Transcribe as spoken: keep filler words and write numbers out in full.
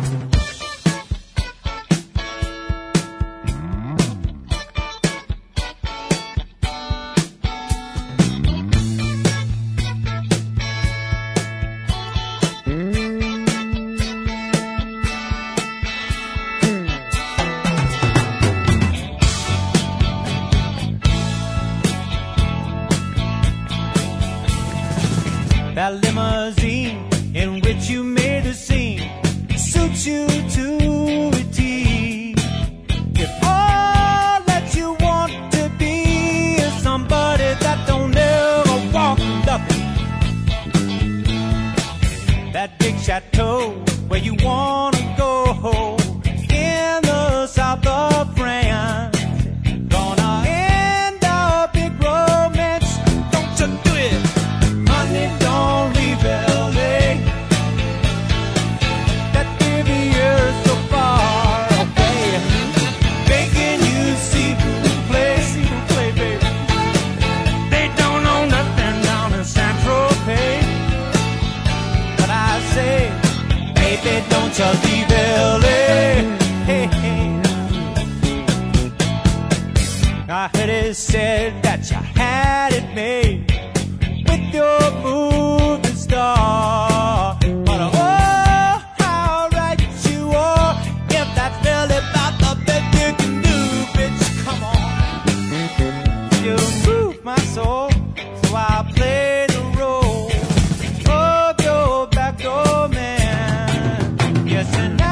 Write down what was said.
That limousine in which you made a scene suits you to a T. If all that you want to be is somebody that don't ever walk lucky, that big chateau where you wanna go in the south of France, gonna end a big romance. Don't you do it, honey, don't leave L A. That Riviere's so far away, making you see who play, see who play, baby. They don't know nothing down in San Tropez, but I say, baby, don't you leave L A. Hey, hey. I heard it said that you had it made with your moving star, but oh, how right you are. If that's really about the best you can do, bitch, come on. You move my soul, so I play the role of your backdoor man. Yes, and